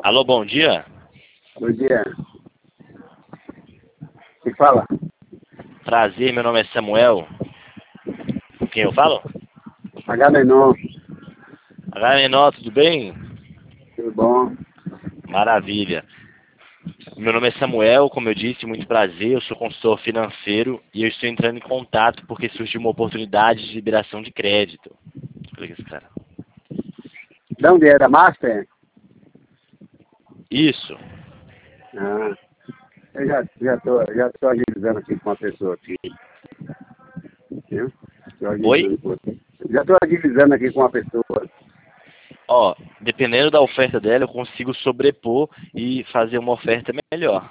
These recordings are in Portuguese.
Alô, bom dia. Bom dia. Quem fala? Prazer, meu nome é Samuel. Com quem eu falo? Agamenon. Menor, tudo bem? Tudo bom? Maravilha. Meu nome é Samuel, como eu disse, muito prazer. Eu sou consultor financeiro e eu estou entrando em contato porque surgiu uma oportunidade de liberação de crédito. Explica esse cara. De onde é? Da Master? Isso. Ah, eu já tô agilizando aqui com uma pessoa aqui. Viu? Tô Oi? agilizando com você. Já estou agilizando aqui com uma pessoa. Ó, dependendo da oferta dela, eu consigo sobrepor e fazer uma oferta melhor.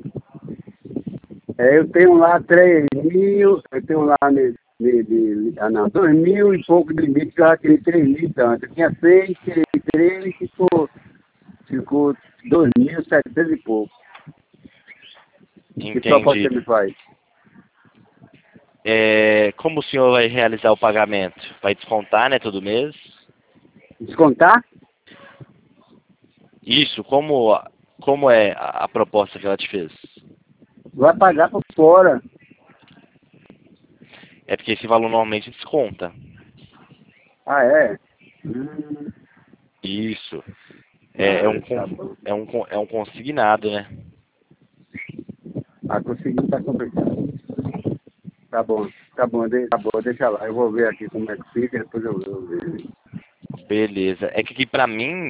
Eu tenho lá 3.000, eu tenho lá não, 2.000 e pouco de limite, que eu já tirei 3.000 tanto. Eu tinha 6, tirei 3, ficou 2.700 e pouco. Que proposta Entendi. você me faz? Como o senhor vai realizar o pagamento? Vai descontar, né, todo mês? Descontar? Isso, como é a proposta que ela te fez? Vai pagar por fora. É porque esse valor normalmente desconta. Ah, é? Hum, Isso. É um, tá bom. é um consignado, né? Ah, conseguir tá complicado. Tá bom, deixa lá. Eu vou ver aqui como é que fica, depois eu vou ver. Beleza. É que aqui pra mim,